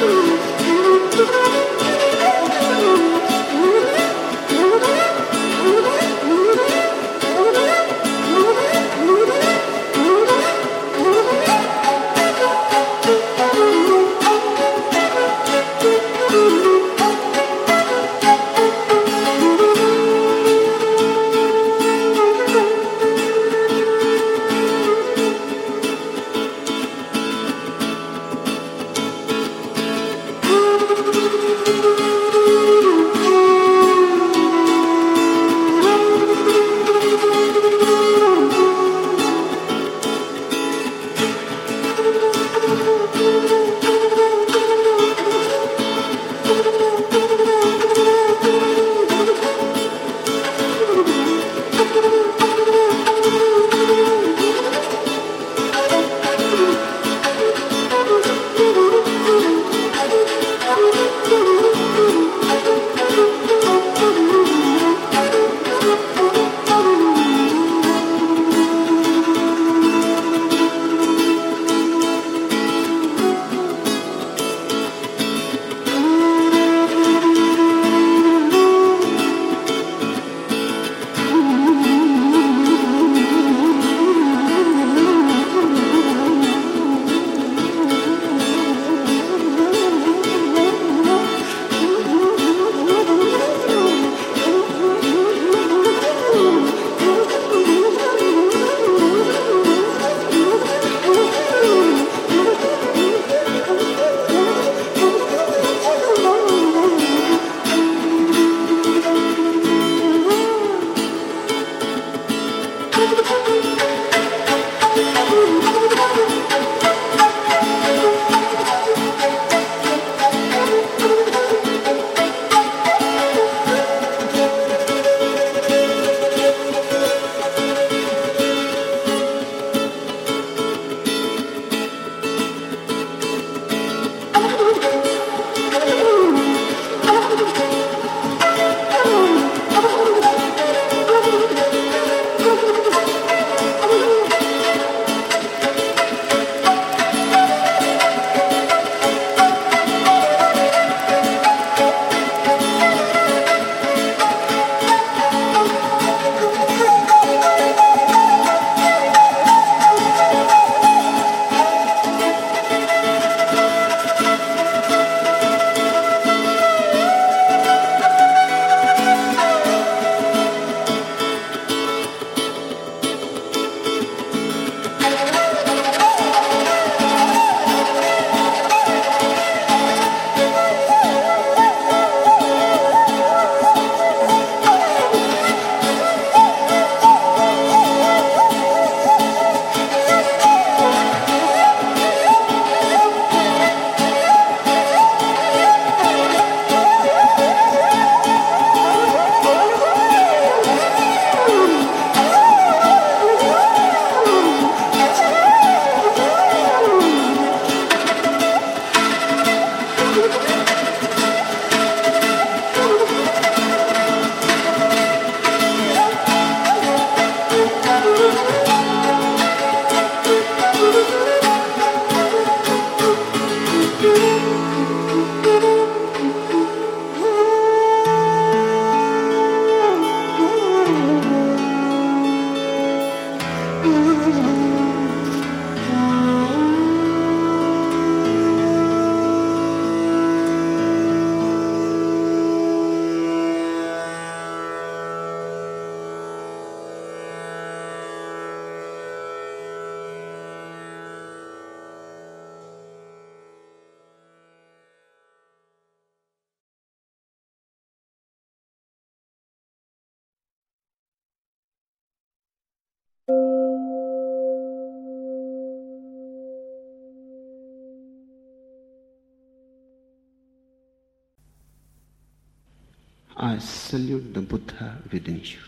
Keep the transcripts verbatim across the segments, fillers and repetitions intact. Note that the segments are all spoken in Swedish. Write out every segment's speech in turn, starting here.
I salute the Buddha within you.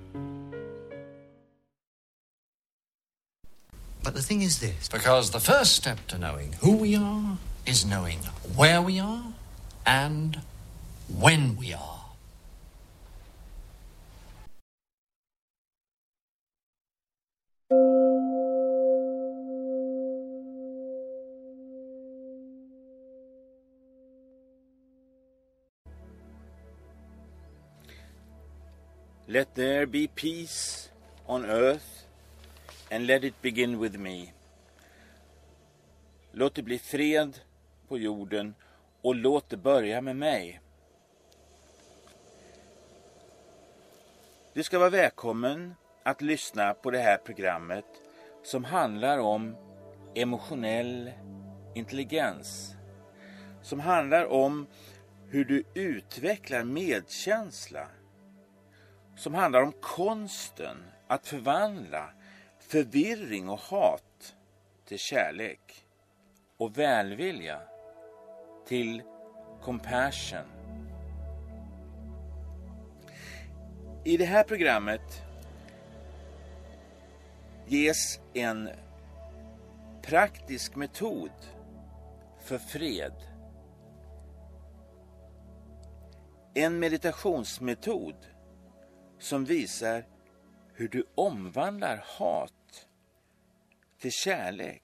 But the thing is this, because the first step to knowing who we are is knowing where we are and when we are. Let there be peace on earth and let it begin with me. Låt det bli fred på jorden och låt det börja med mig. Du ska vara välkommen att lyssna på det här programmet som handlar om emotionell intelligens. Som handlar om hur du utvecklar medkänsla. Som handlar om konsten att förvandla förvirring och hat till kärlek. Och välvilja till compassion. I det här programmet ges en praktisk metod för fred. En meditationsmetod som visar hur du omvandlar hat till kärlek.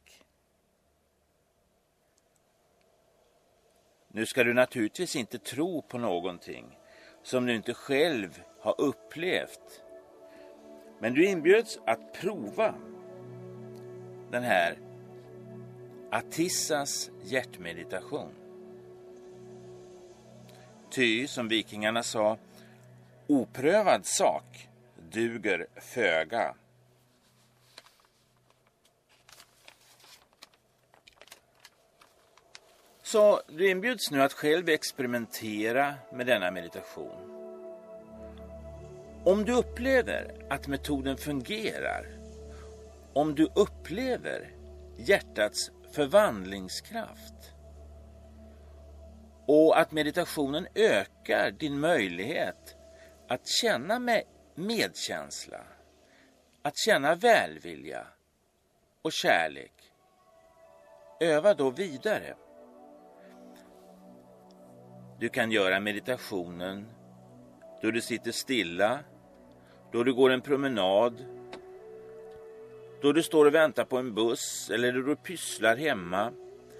Nu ska du naturligtvis inte tro på någonting som du inte själv har upplevt. Men du inbjuds att prova den här Atissas hjärtmeditation. Ty, som vikingarna sa, oprövad sak duger föga. Så du inbjuds nu att själv experimentera med denna meditation. Om du upplever att metoden fungerar, om du upplever hjärtats förvandlingskraft och att meditationen ökar din möjlighet att känna med medkänsla, att känna välvilja och kärlek, öva då vidare. Du kan göra meditationen då du sitter stilla, då du går en promenad, då du står och väntar på en buss eller då du pysslar hemma.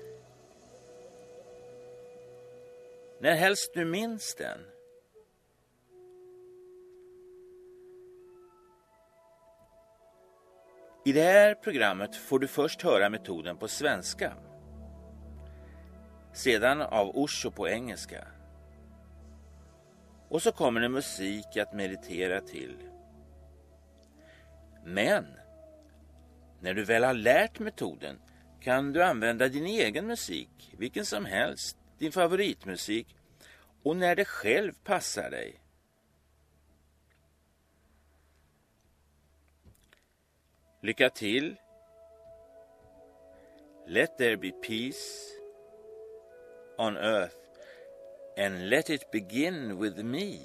När helst du minns den. I det här programmet får du först höra metoden på svenska. Sedan av Osho på engelska. Och så kommer det musik att meditera till. Men när du väl har lärt metoden kan du använda din egen musik, vilken som helst, din favoritmusik, och när det själv passar dig. Lycka till. Let there be peace on earth and let it begin with me.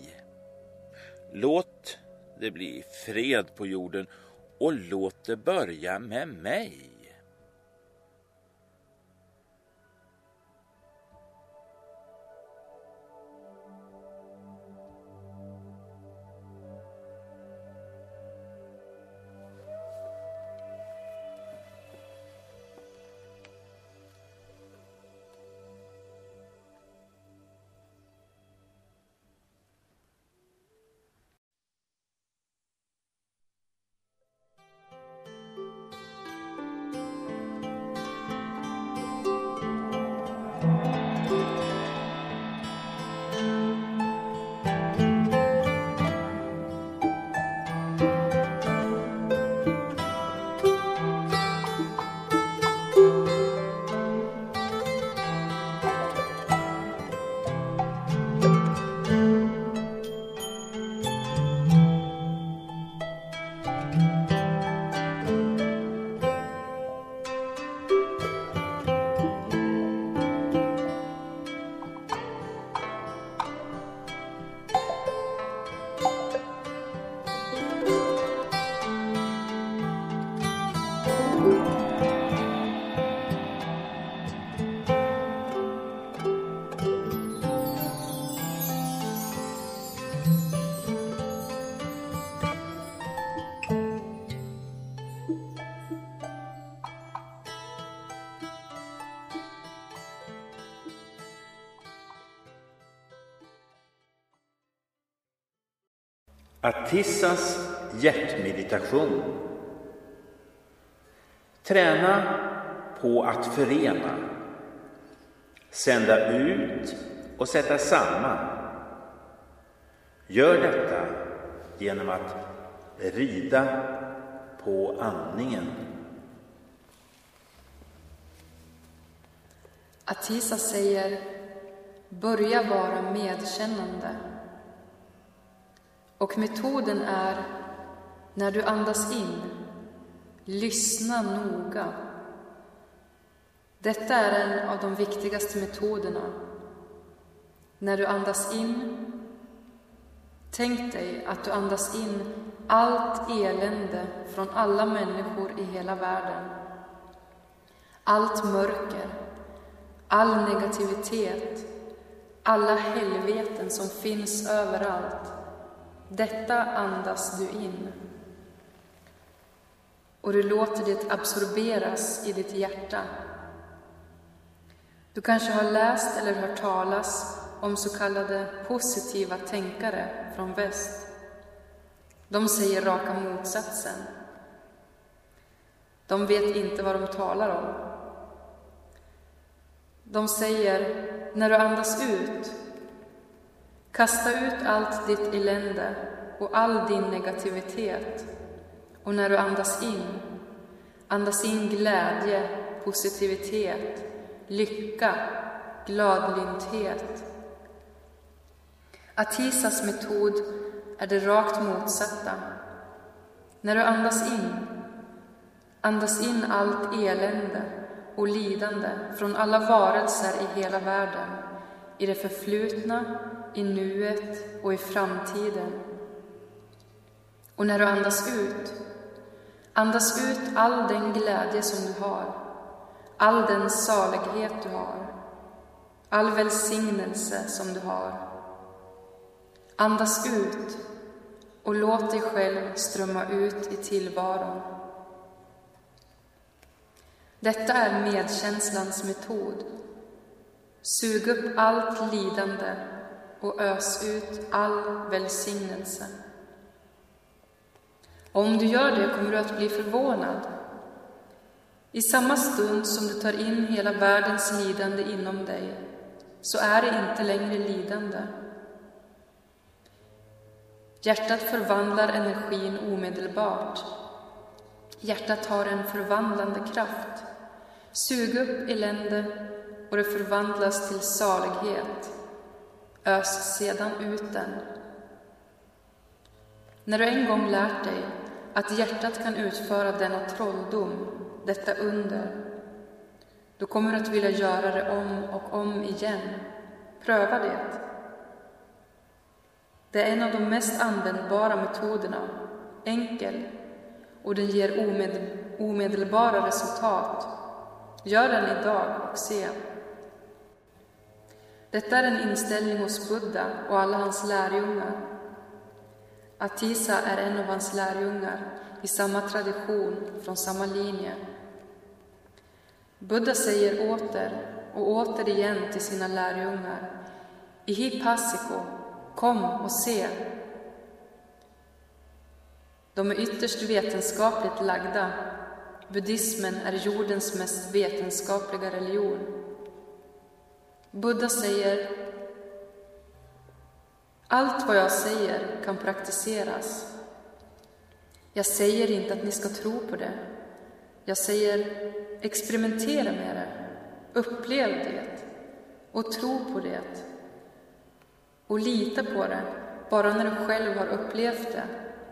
Låt det bli fred på jorden och låt det börja med mig. Atissas hjärtmeditation. Träna på att förena, sända ut och sätta samman. Gör detta genom att rida på andningen. Atissa säger: börja vara medkännande. Och metoden är: när du andas in, lyssna noga. Detta är en av de viktigaste metoderna. När du andas in, tänk dig att du andas in allt elände från alla människor i hela världen. Allt mörker, all negativitet, alla helveten som finns överallt. Detta andas du in. Och du låter det absorberas i ditt hjärta. Du kanske har läst eller hört talas om så kallade positiva tänkare från väst. De säger raka motsatsen. De vet inte vad de talar om. De säger: när du andas ut, kasta ut allt ditt elände och all din negativitet. Och när du andas in, andas in glädje, positivitet, lycka, gladlynthet. Atissas metod är det rakt motsatta. När du andas in, andas in allt elände och lidande från alla varelser i hela världen, i det förflutna, i nuet och i framtiden. Och när du andas ut, andas ut all den glädje som du har, all den salighet du har, all välsignelse som du har. Andas ut och låt dig själv strömma ut i tillvaron. Detta är medkänslans metod. Sug upp allt lidande och ös ut all välsignelse. Om du gör det kommer du att bli förvånad. I samma stund som du tar in hela världens lidande inom dig, så är det inte längre lidande. Hjärtat förvandlar energin omedelbart. Hjärtat har en förvandlande kraft. Sug upp elände och det förvandlas till salighet. Ös sedan ut den. När du en gång lärt dig att hjärtat kan utföra denna trolldom, detta under, då kommer du att vilja göra det om och om igen. Pröva det. Det är en av de mest användbara metoderna, enkel, och den ger omed- omedelbara resultat. Gör den idag och se. Detta är en inställning hos Buddha och alla hans lärjungar. Atissa är en av hans lärjungar i samma tradition, från samma linje. Buddha säger åter och åter igen till sina lärjungar: Ihipassiko, kom och se. De är ytterst vetenskapligt lagda. Buddhismen är jordens mest vetenskapliga religion. Buddha säger: allt vad jag säger kan praktiseras. Jag säger inte att ni ska tro på det. Jag säger: experimentera med det, upplev det och tro på det. Och lita på det bara när du själv har upplevt det.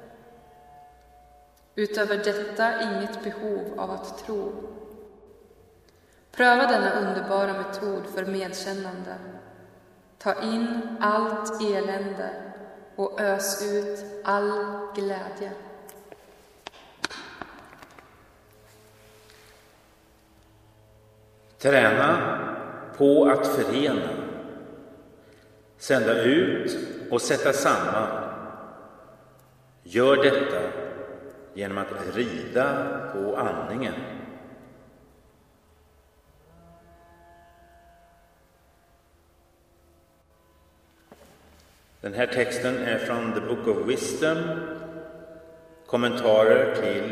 Utöver detta inget behov av att tro. Pröva denna underbara metod för medkännande. Ta in allt elände och ös ut all glädje. Träna på att förena, sända ut och sätta samman. Gör detta genom att rida på andningen. Den här texten är från The Book of Wisdom, kommentarer till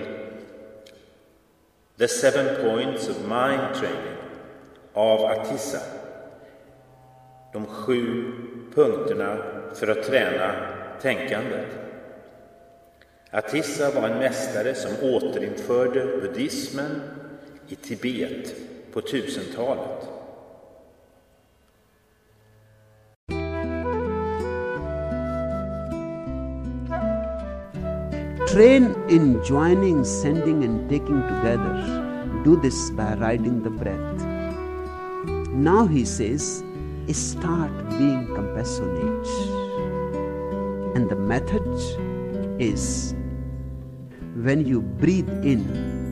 The Seven Points of Mind Training av Atissa. De sju punkterna för att träna tänkandet. Atissa var en mästare som återinförde buddhismen i Tibet på tusentalet. Train in joining, sending and taking together. Do this by riding the breath. Now he says, start being compassionate. And the method is, when you breathe in,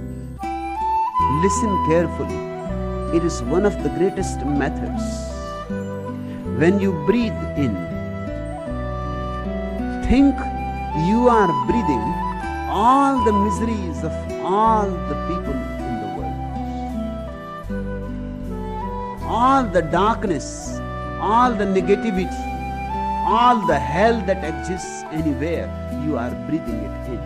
listen carefully. It is one of the greatest methods. When you breathe in, think you are breathing all the miseries of all the people in the world. All the darkness, all the negativity, all the hell that exists anywhere, you are breathing it in.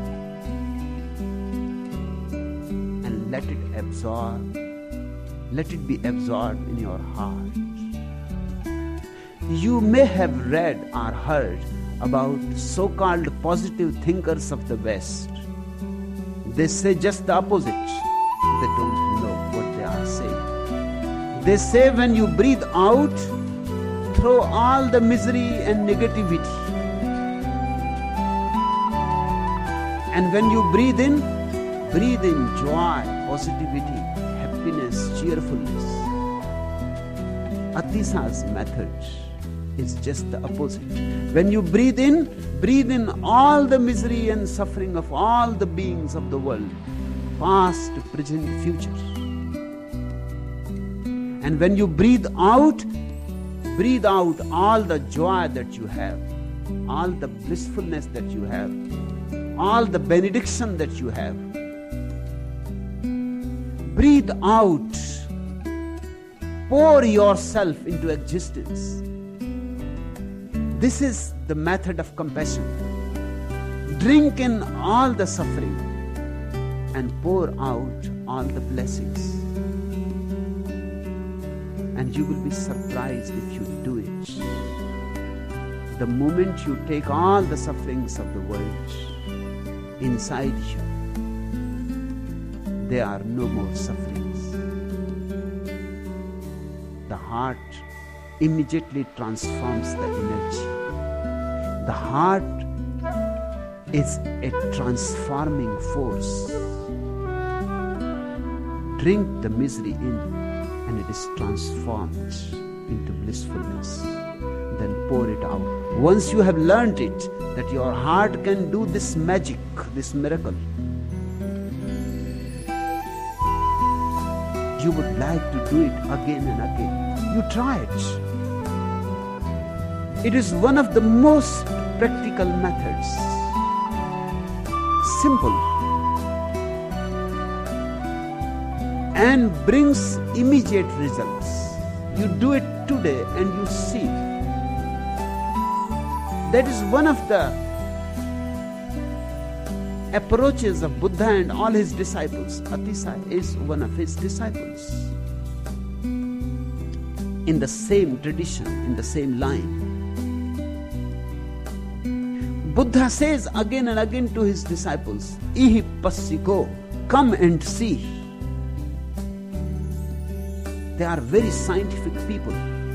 And let it absorb. Let it be absorbed in your heart. You may have read or heard about so-called positive thinkers of the West. They say just the opposite. They don't know what they are saying. They say when you breathe out, throw all the misery and negativity. And when you breathe in, breathe in joy, positivity, happiness, cheerfulness. Atissa's method is just the opposite. When you breathe in, breathe in all the misery and suffering of all the beings of the world, past, present, future. And when you breathe out, breathe out all the joy that you have, all the blissfulness that you have, all the benediction that you have. Breathe out. Pour yourself into existence. This is the method of compassion. Drink in all the suffering and pour out all the blessings. And you will be surprised if you do it. The moment you take all the sufferings of the world inside you, there are no more sufferings. The heart immediately transforms the energy. The heart is a transforming force. Drink the misery in, and it is transformed into blissfulness. Then pour it out. Once you have learned it, that your heart can do this magic, this miracle, you would like to do it again and again. You try it. It is one of the most practical methods. Simple. And brings immediate results. You do it today and you see. That is one of the approaches of Buddha and all his disciples. Atissa is one of his disciples. In the same tradition, in the same line. Buddha says again and again to his disciples, Ihi passiko, come and see. They are very scientific people.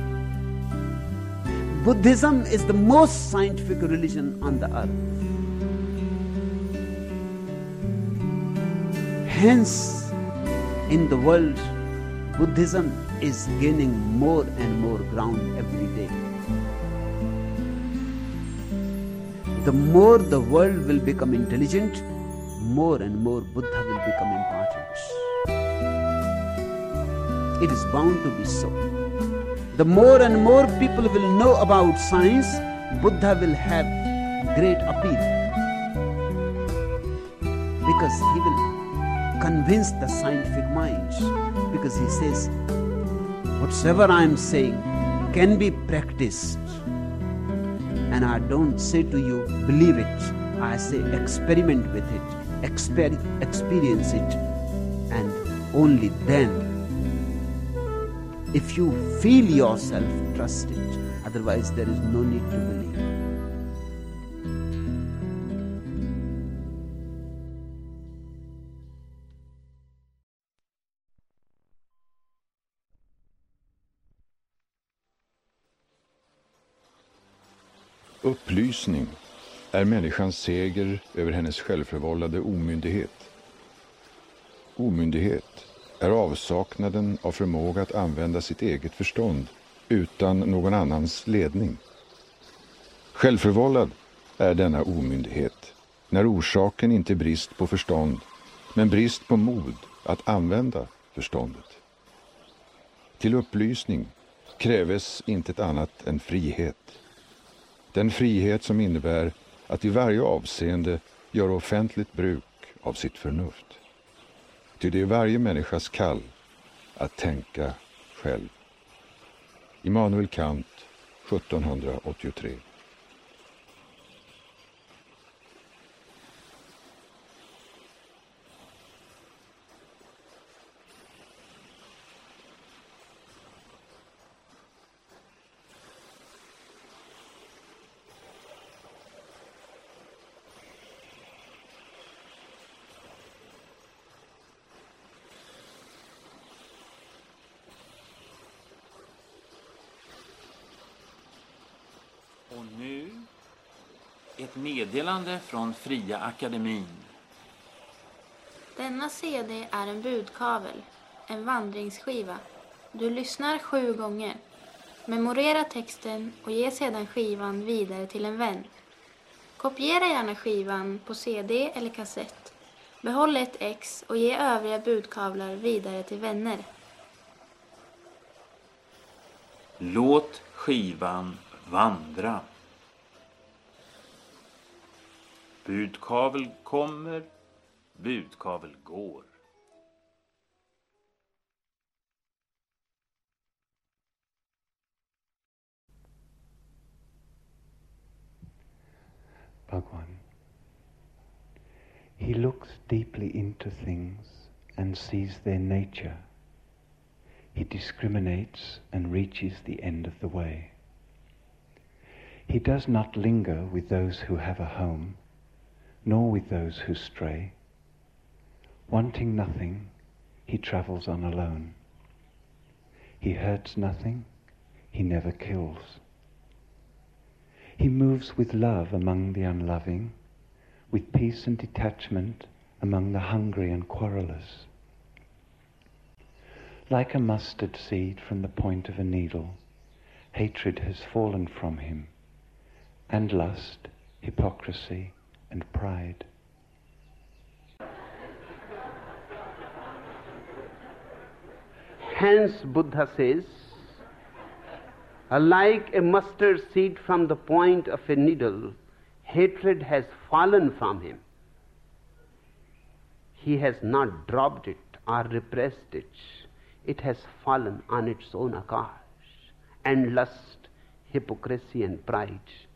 Buddhism is the most scientific religion on the earth. Hence, in the world, Buddhism is gaining more and more ground every day. The more the world will become intelligent, more and more Buddha will become important. It is bound to be so. The more and more people will know about science, Buddha will have great appeal. Because he will convince the scientific mind. Because he says, whatsoever I am saying can be practiced. And I don't say to you, believe it. I say experiment with it, exper- experience it, and only then, if you feel yourself, trust it. Otherwise, there is no need to believe. Upplysning är människans seger över hennes självförvållade omyndighet. Omyndighet är avsaknaden av förmåga att använda sitt eget förstånd utan någon annans ledning. Självförvållad är denna omyndighet när orsaken inte är brist på förstånd men brist på mod att använda förståndet. Till upplysning kräves inte ett annat än frihet. Den frihet som innebär att i varje avseende göra offentligt bruk av sitt förnuft. Ty det är varje människas kall att tänka själv. Immanuel Kant, sjuttonhundraåttiotre. Och nu ett meddelande från Fria Akademin. Denna C D är en budkavel, en vandringsskiva. Du lyssnar sju gånger. Memorera texten och ge sedan skivan vidare till en vän. Kopiera gärna skivan på C D eller kassett. Behåll ett ex och ge övriga budkavlar vidare till vänner. Låt skivan vandra. Budkavel kommer, budkavel går. Bhagwan. He looks deeply into things and sees their nature. He discriminates and reaches the end of the way. He does not linger with those who have a home, nor with those who stray. Wanting nothing, he travels on alone. He hurts nothing, he never kills. He moves with love among the unloving, with peace and detachment among the hungry and querulous. Like a mustard seed from the point of a needle, hatred has fallen from him, and lust, hypocrisy, and pride. Hence Buddha says, like a mustard seed from the point of a needle, hatred has fallen from him. He has not dropped it or repressed it. It has fallen on its own account. And lust, hypocrisy and pride